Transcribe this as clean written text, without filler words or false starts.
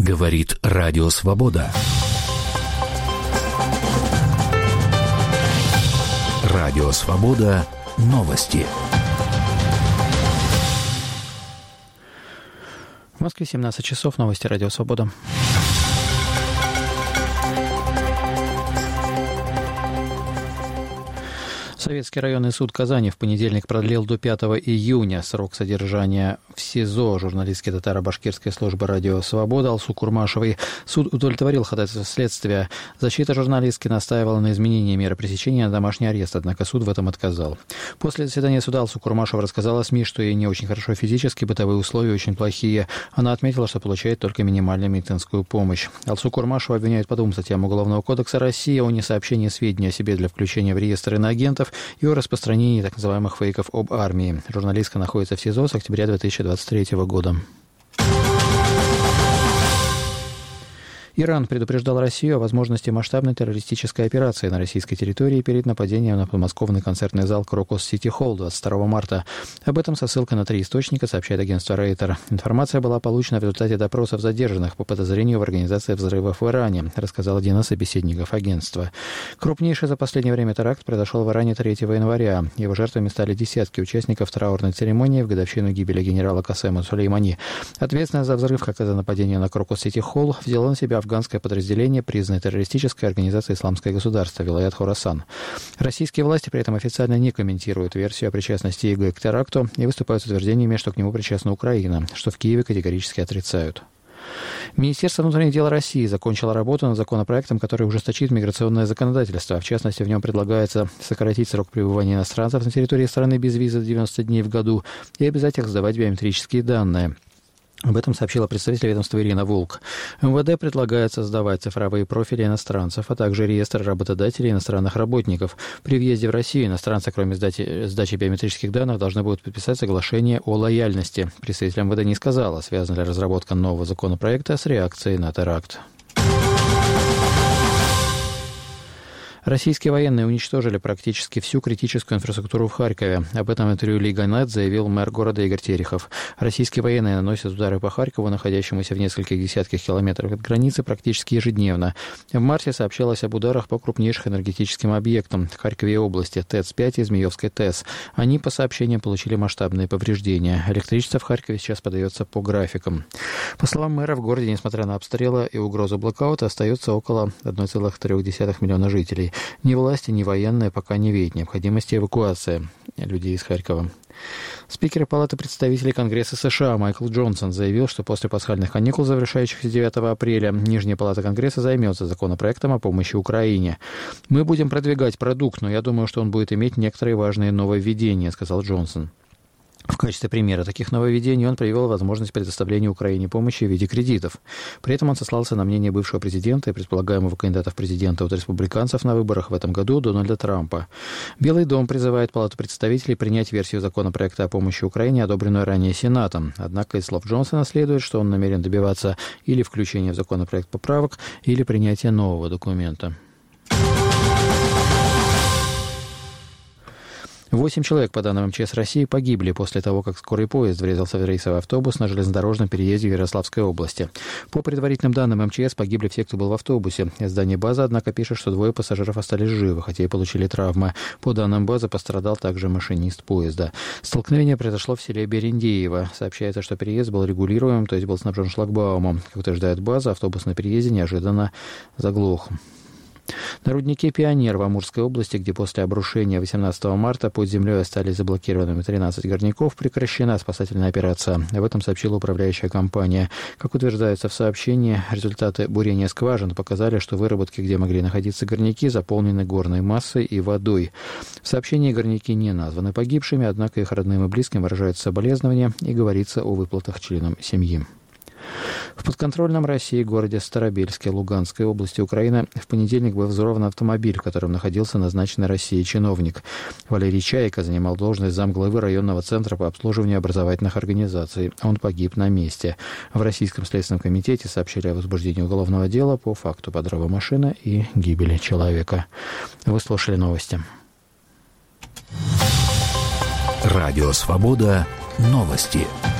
Говорит Радио Свобода. Радио Свобода. Новости. В Москве 17 часов. Новости Радио Свобода. Советский районный суд Казани в понедельник продлил до 5 июня срок содержания в СИЗО журналистки татаро-башкирской службы «Радио Свобода» Алсу Курмашевой. Суд удовлетворил ходатайство следствия. Защита журналистки настаивала на изменении меры пресечения на домашний арест, однако суд в этом отказал. После заседания суда Алсу Курмашева рассказала СМИ, что ей не очень хорошо физически, бытовые условия очень плохие. Она отметила, что получает только минимальную медицинскую помощь. Алсу Курмашеву обвиняют по двум статьям Уголовного кодекса России: о несообщении сведений о себе для включения в реестр иноагентов и о распространении так называемых фейков об армии. Журналистка находится в СИЗО с октября 2023 года. Иран предупреждал Россию о возможности масштабной террористической операции на российской территории перед нападением на подмосковный концертный зал «Крокус Сити Холл» 22 марта. Об этом со ссылкой на 3 источника сообщает агентство Рейтер. Информация была получена в результате допросов задержанных по подозрению в организации взрывов в Иране, рассказал один из собеседников агентства. Крупнейший за последнее время теракт произошел в Иране 3 января. Его жертвами стали десятки участников траурной церемонии в годовщину гибели генерала Касема Сулеймани. Ответственность за взрыв, как и за нападение на «Крокус Сити Холл», взяло на себя афганское подразделение, признанной террористической организацией «Исламское государство» Вилаят Хорасан. Российские власти при этом официально не комментируют версию о причастности ИГ к теракту и выступают с утверждениями, что к нему причастна Украина, что в Киеве категорически отрицают. Министерство внутренних дел России закончило работу над законопроектом, который ужесточит миграционное законодательство. В частности, в нем предлагается сократить срок пребывания иностранцев на территории страны без визы до 90 дней в году и обязать их сдавать биометрические данные. Об этом сообщила представитель ведомства Ирина Волк. МВД предлагает создавать цифровые профили иностранцев, а также реестр работодателей иностранных работников. При въезде в Россию иностранцы, кроме сдачи биометрических данных, должны будут подписать соглашение о лояльности. Представитель МВД не сказала, связана ли разработка нового законопроекта с реакцией на теракт. Российские военные уничтожили практически всю критическую инфраструктуру в Харькове. Об этом в интервью Лига.нет заявил мэр города Игорь Терехов. Российские военные наносят удары по Харькову, находящемуся в нескольких десятках километров от границы, практически ежедневно. В марте сообщалось об ударах по крупнейшим энергетическим объектам в Харькове и области ТЭЦ-5 и Змеевской ТЭС. Они, по сообщениям, получили масштабные повреждения. Электричество в Харькове сейчас подается по графикам. По словам мэра, в городе, несмотря на обстрелы и угрозу блэкаута, остается около 1,3 миллиона жителей. Ни власти, ни военные пока не видят необходимости эвакуации людей из Харькова. Спикер Палаты представителей Конгресса США Майкл Джонсон заявил, что после пасхальных каникул, завершающихся 9 апреля, Нижняя Палата Конгресса займется законопроектом о помощи Украине. «Мы будем продвигать продукт, но я думаю, что он будет иметь некоторые важные нововведения», — сказал Джонсон. В качестве примера таких нововведений он привел возможность предоставления Украине помощи в виде кредитов. При этом он сослался на мнение бывшего президента и предполагаемого кандидата в президенты от республиканцев на выборах в этом году Дональда Трампа. Белый дом призывает Палату представителей принять версию законопроекта о помощи Украине, одобренную ранее Сенатом. Однако из слов Джонсона следует, что он намерен добиваться или включения в законопроект поправок, или принятия нового документа. 8 человек, по данным МЧС России, погибли после того, как скорый поезд врезался в рейсовый автобус на железнодорожном переезде в Ярославской области. По предварительным данным МЧС, погибли все, кто был в автобусе. Издание «База», однако, пишет, что 2 пассажиров остались живы, хотя и получили травмы. По данным «Базы», пострадал также машинист поезда. Столкновение произошло в селе Берендеево. Сообщается, что переезд был регулируемым, то есть был снабжен шлагбаумом. Как утверждает «База», автобус на переезде неожиданно заглох. На руднике «Пионер» в Амурской области, где после обрушения 18 марта под землей остались заблокированными 13 горняков, прекращена спасательная операция. Об этом сообщила управляющая компания. Как утверждается в сообщении, результаты бурения скважин показали, что выработки, где могли находиться горняки, заполнены горной массой и водой. В сообщении горняки не названы погибшими, однако их родным и близким выражают соболезнования и говорится о выплатах членам семьи. В подконтрольном России городе Старобельске Луганской области Украины в понедельник был взорван автомобиль, в котором находился назначенный Россией чиновник. Валерий Чайка занимал должность замглавы районного центра по обслуживанию образовательных организаций. Он погиб на месте. В Российском следственном комитете сообщили о возбуждении уголовного дела по факту подрыва машины и гибели человека. Вы слушали новости. Радио «Свобода». Новости.